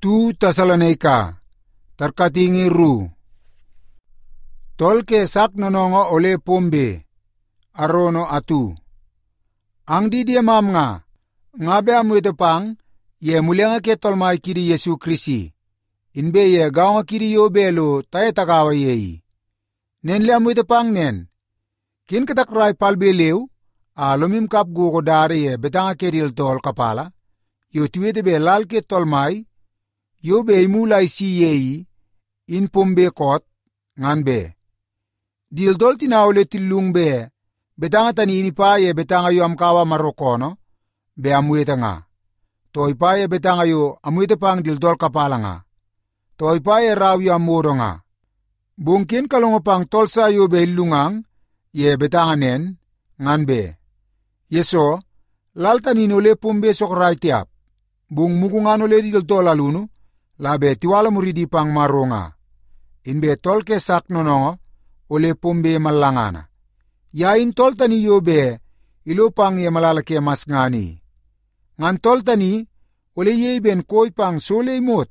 2 Tesalonika tarkatingi ru. Tolke sak nonongo ole pombe arono atu. Ang di dia mam nga be amuete pang ye mulenga ke tolmai kiri Yesu Krisi. Inbe ye gaonga kiri yo belo tayo tagawa yei. Nen le amuete pang nen. Kin katakray palbe lew alomim kap gugo dari ye betanga keril tol kapala. Yo tuwede be lal ke tolmai yo be imulay si yei in pombe kot ngan be. Dil dol tinawle tilung be betanga tanini pa ye betanga yo amkawa marokono be amuete nga. Toy pa ye betanga yo amuete pang dil dol kapala nga. Toy pa ye raw yo amuro nga. Bungkin kalungo pang tolsa yo be lungang ye betanga nen ngan be. Yeso lal tanino le pombe sokray tiap. Bung mukungan ole dil dol alunu labe tiwala muridi pang maronga. Inbe tol ke sak nonongo ole pombe malangana. Yain tol tani yo be ilo pang ye malalake mas ngani. Ngan tol tani ole ye ben koy pang sole imot.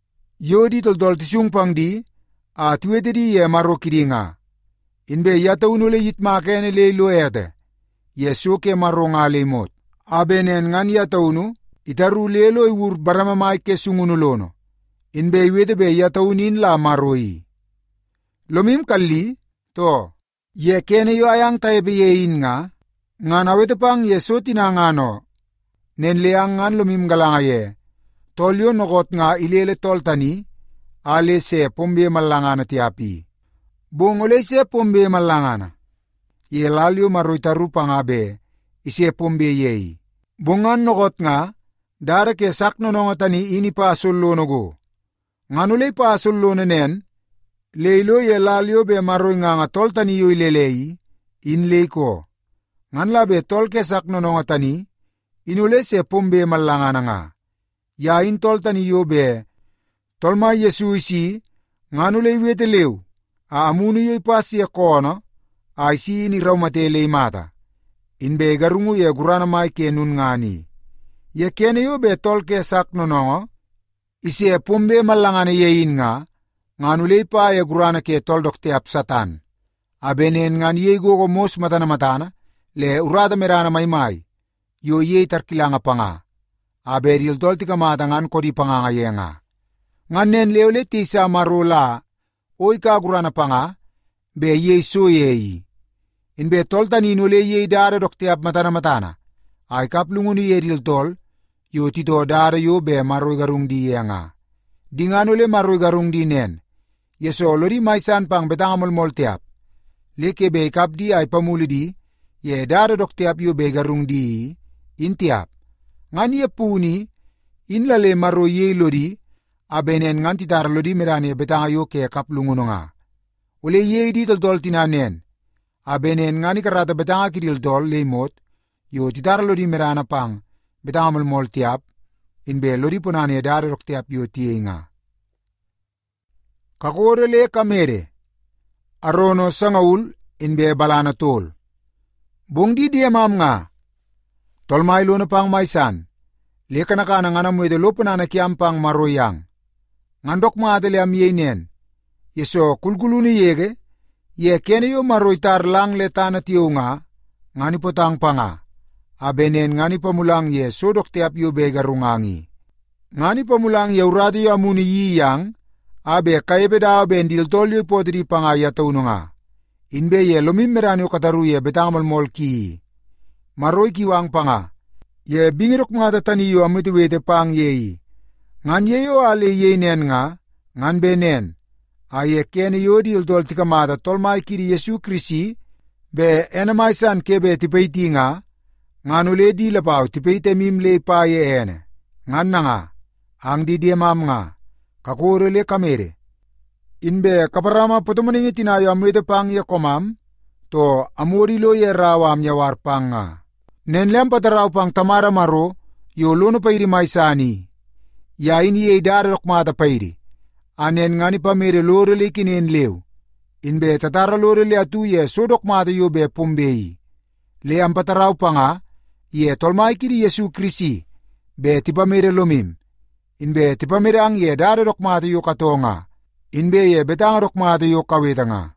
Yo di tol dol tisung pang di a tuwede di ye marokidi nga. Inbe yataun ole yitmakene le ilo ede. Yesu ke maronga le imot. Abenen ngan yataunu itaru lelo iwur baramamay ke sungunulono. Inbe iwede be yataunin la maroi. Lomim kalli, to, ye kene yo ayang tayo beyein nga nawete pang Yeso tinangano, nenleang ngan lomim galanga ye, tolyo nokot nga ilele tol tani, ale se pombe malangana tiapi. Bongole se pombe malangana, ye lalyo maroi tarupa nga be, ise pombe yei. Bongan nokot nga, dara ke sakno nonga tani ini pa sullo go. Nganulay pa sullo nen, leilo ye lalyo be maroy nga tol tani yo ilelei, inlay ko. Ngan labe tol ke sakno nonga tani, inule se pombe malangana nga. Yain tol tani yo be, tol ma Yesu isi, nganulay wete lew, aamunu yo ipasi ya kono, ay si ini raw matele mata. Inbe garungu ye gurana mai ke nun ngani. Ye kene yo be tol ke sak nonongo, isi e pombe malangane yein nga, nganulay pa ye gurana ke tol dokte apsatan. Abenen ngan ye gogo mos matana matana, le urada merana maymay, yo ye tarkilanga pa nga. Aberil tol tika mata ngan kodi pa nga ye nga. Ngan nen leole tisa marula, oy ka gurana pa nga, be ye so yeyi. Inbe tol taninule ye dara dokte ap matana matana, ay kaplunguni ye dil tol, yo tito dara yo be maroy garung di ye nga. Dinganule maroy garung di nen. Yeso lori maisan pang betanga molmol tiap. Leke be kap di ay pamuli di, ye dara dok tiap yo be garung di, in tiap. Ngan ye puni, in lale maroy ye lodi, abenen ngan titara lodi merane betanga yo ke kap lunguno nga. Ule ye di tol tinanen. Abenen ngani karata betanga kiril tol leimot, yo titara lodi merana pang, betanga molmol tiap, inbe lodi punane dara dok tiap yo tiye nga. Kakorele kamere, arono sangaul inbe balana tol. Bungdi dia mam nga, tol mailo na pang maisan, leka na ka na nga namwede lopuna na kiampang maroyang. Ngandok maadali amyeinen, Yeso kulkuluni yege, ye kene yo maroytar lang letana tiyo nga, ngani potang pa nga. Abenen ngani pamulang ye sodok tiap yo begarungangi. Ngani pamulang ye urado yo amuni yiyang, abe kayebeda bendil tolyo podri pangaya tauno nga. Inbe ye lomimmerani o kataru ye betangamal molki. Maroy kiwang panga. Ye bingirok mga tataniyo amutiwete pang yeyi. Ngan yeyo ale yenen nga, ngan benen. Aye kene yo dil tol tikamata tolmay kiri Yesu Krisi, be enamaisan kebe tipaiti nga, ngan ule di lapaw tipaite mimle pa ye ene. Ngan na nga, ang di diamam nga, kakorele kamere. Inbe kaparama putumaningi tinayo amwede pang ye komam, to amorilo ye rawam yawar pang nga. Nenlem pataraw pang tamara maro, yo lono pairi maisani. Ya ini ye darok mata pairi. Anen ngani pamere lorele kinen lew. Inbe tatara lorele atu ye sodok mata yo be pombei. Le ampataraw panga, ye tolmay kiri Yesu Krisi, be tipamere lomim. inbe tipamirang ye dare rok matu yo katonga, inbe ye betang rok matu yo kawetanga.